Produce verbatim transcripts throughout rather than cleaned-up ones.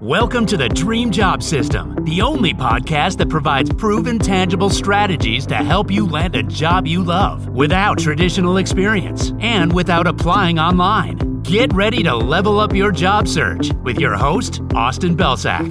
Welcome to the Dream Job System, the only podcast that provides proven, tangible strategies to help you land a job you love without traditional experience and without applying online. Get ready to level up your job search with your host, Austin Belsak.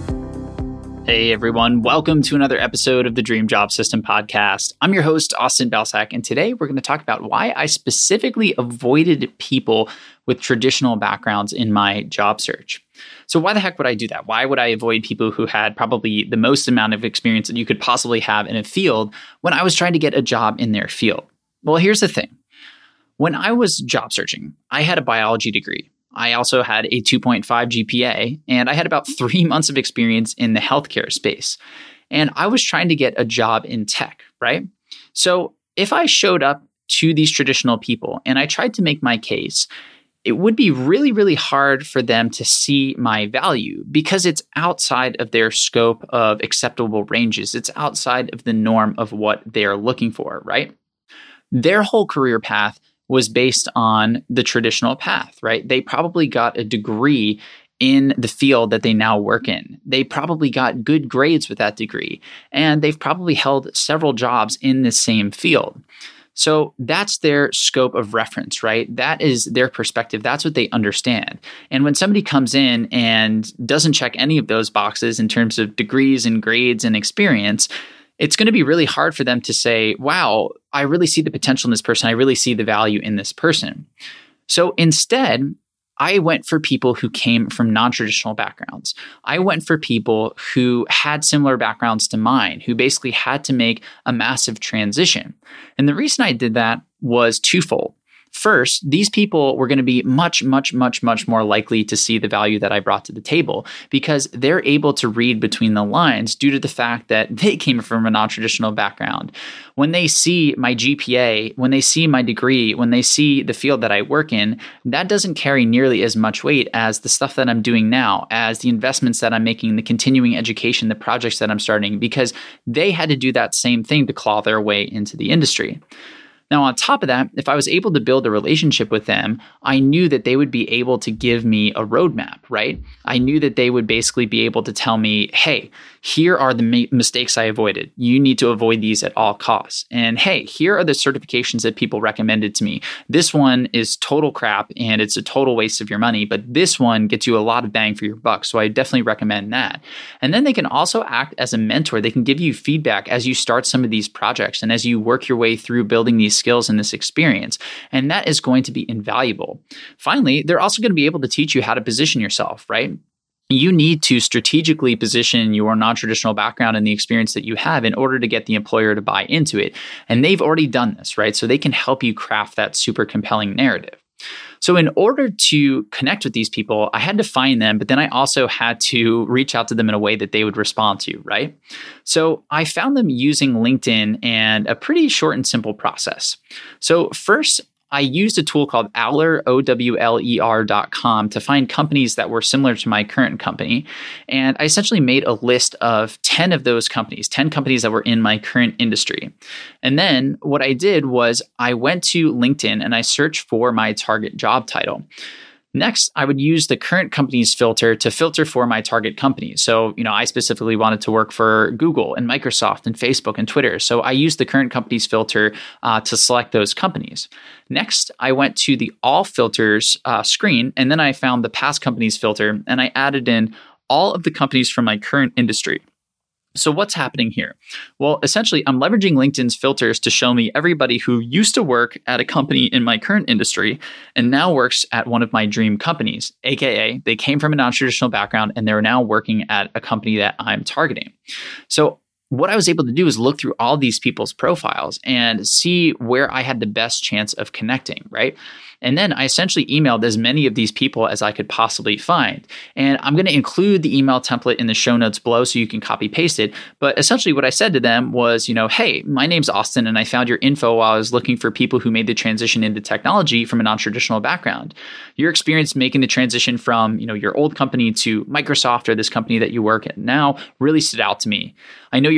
Hey everyone, welcome to another episode of the Dream Job System podcast. I'm your host, Austin Belsak, and today we're going to talk about why I specifically avoided people with traditional backgrounds in my job search. So why the heck would I do that? Why would I avoid people who had probably the most amount of experience that you could possibly have in a field when I was trying to get a job in their field? Well, here's the thing. When I was job searching, I had a biology degree. I also had a two point five G P A, and I had about three months of experience in the healthcare space. And I was trying to get a job in tech, right? So if I showed up to these traditional people and I tried to make my case, it would be really, really hard for them to see my value because it's outside of their scope of acceptable ranges. It's outside of the norm of what they're looking for, right? Their whole career path was based on the traditional path, right? They probably got a degree in the field that they now work in. They probably got good grades with that degree, and they've probably held several jobs in the same field. So that's their scope of reference, right? That is their perspective. That's what they understand. And when somebody comes in and doesn't check any of those boxes in terms of degrees and grades and experience, it's going to be really hard for them to say, wow, I really see the potential in this person. I really see the value in this person. So instead, I went for people who came from non-traditional backgrounds. I went for people who had similar backgrounds to mine, who basically had to make a massive transition. And the reason I did that was twofold. First, these people were going to be much, much, much, much more likely to see the value that I brought to the table because they're able to read between the lines due to the fact that they came from a non-traditional background. When they see my G P A, when they see my degree, when they see the field that I work in, that doesn't carry nearly as much weight as the stuff that I'm doing now, as the investments that I'm making, the continuing education, the projects that I'm starting, because they had to do that same thing to claw their way into the industry. Now, on top of that, if I was able to build a relationship with them, I knew that they would be able to give me a roadmap, right? I knew that they would basically be able to tell me, hey, here are the ma- mistakes I avoided. You need to avoid these at all costs. And hey, here are the certifications that people recommended to me. This one is total crap and it's a total waste of your money, but this one gets you a lot of bang for your buck. So I definitely recommend that. And then they can also act as a mentor. They can give you feedback as you start some of these projects and as you work your way through building these skills and this experience. And that is going to be invaluable. Finally, they're also going to be able to teach you how to position yourself, right? You need to strategically position your non-traditional background and the experience that you have in order to get the employer to buy into it. And they've already done this, right? So they can help you craft that super compelling narrative. So in order to connect with these people, I had to find them, but then I also had to reach out to them in a way that they would respond to, right? So I found them using LinkedIn and a pretty short and simple process. So first, I used a tool called Owler, O W L E R dot com to find companies that were similar to my current company. And I essentially made a list of ten of those companies, ten companies that were in my current industry. And then what I did was I went to LinkedIn and I searched for my target job title. Next, I would use the current companies filter to filter for my target companies. So, you know, I specifically wanted to work for Google and Microsoft and Facebook and Twitter. So I used the current companies filter uh, to select those companies. Next, I went to the all filters uh, screen, and then I found the past companies filter, and I added in all of the companies from my current industry. So what's happening here? Well, essentially, I'm leveraging LinkedIn's filters to show me everybody who used to work at a company in my current industry and now works at one of my dream companies, aka they came from a non-traditional background and they're now working at a company that I'm targeting. So what I was able to do is look through all these people's profiles and see where I had the best chance of connecting, right? And then I essentially emailed as many of these people as I could possibly find. And I'm going to include the email template in the show notes below so you can copy paste it. But essentially what I said to them was, you know, hey, my name's Austin and I found your info while I was looking for people who made the transition into technology from a non-traditional background. Your experience making the transition from, you know, your old company to Microsoft or this company that you work at now really stood out to me. I know you're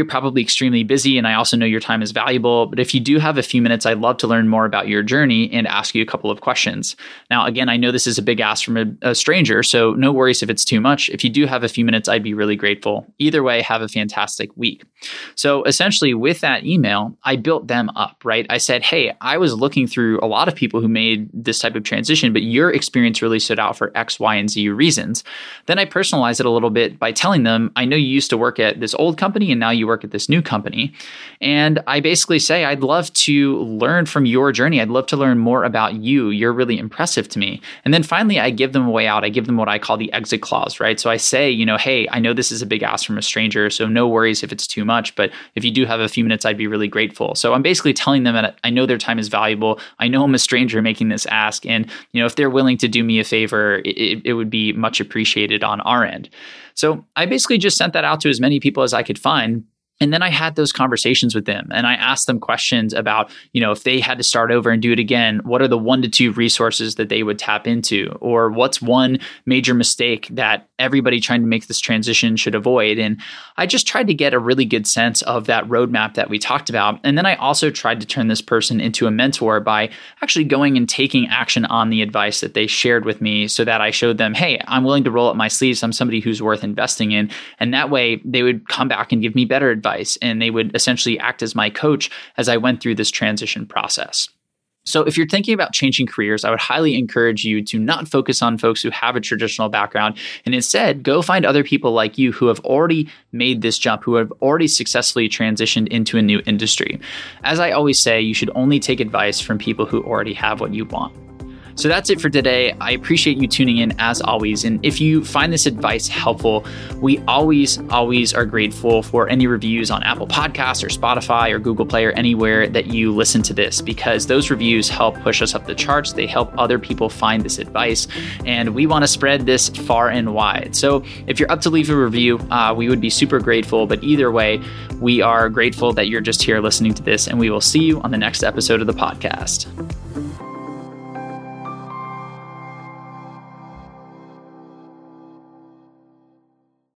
you're probably extremely busy, and I also know your time is valuable, but if you do have a few minutes, I'd love to learn more about your journey and ask you a couple of questions. Now, again, I know this is a big ask from a, a stranger, so no worries if it's too much. If you do have a few minutes, I'd be really grateful. Either way, have a fantastic week. So essentially with that email, I built them up, right? I said, hey, I was looking through a lot of people who made this type of transition, but your experience really stood out for X, Y, and Z reasons. Then I personalized it a little bit by telling them, I know you used to work at this old company and now you work at this new company. And I basically say, I'd love to learn from your journey. I'd love to learn more about you. You're really impressive to me. And then finally, I give them a way out. I give them what I call the exit clause, right? So I say, you know, hey, I know this is a big ask from a stranger, so no worries if it's too much, but if you do have a few minutes, I'd be really grateful. So I'm basically telling them that I know their time is valuable. I know I'm a stranger making this ask. And, you know, if they're willing to do me a favor, it, it would be much appreciated on our end. So I basically just sent that out to as many people as I could find. And then I had those conversations with them and I asked them questions about, you know, if they had to start over and do it again, what are the one to two resources that they would tap into? Or what's one major mistake that everybody trying to make this transition should avoid? And I just tried to get a really good sense of that roadmap that we talked about. And then I also tried to turn this person into a mentor by actually going and taking action on the advice that they shared with me so that I showed them, hey, I'm willing to roll up my sleeves. I'm somebody who's worth investing in. And that way they would come back and give me better advice. Advice, and they would essentially act as my coach as I went through this transition process. So if you're thinking about changing careers, I would highly encourage you to not focus on folks who have a traditional background and instead go find other people like you who have already made this jump, who have already successfully transitioned into a new industry. As I always say, you should only take advice from people who already have what you want. So that's it for today. I appreciate you tuning in as always. And if you find this advice helpful, we always, always are grateful for any reviews on Apple Podcasts or Spotify or Google Play or anywhere that you listen to this, because those reviews help push us up the charts. They help other people find this advice. And we want to spread this far and wide. So if you're up to leave a review, uh, we would be super grateful. But either way, we are grateful that you're just here listening to this, and we will see you on the next episode of the podcast.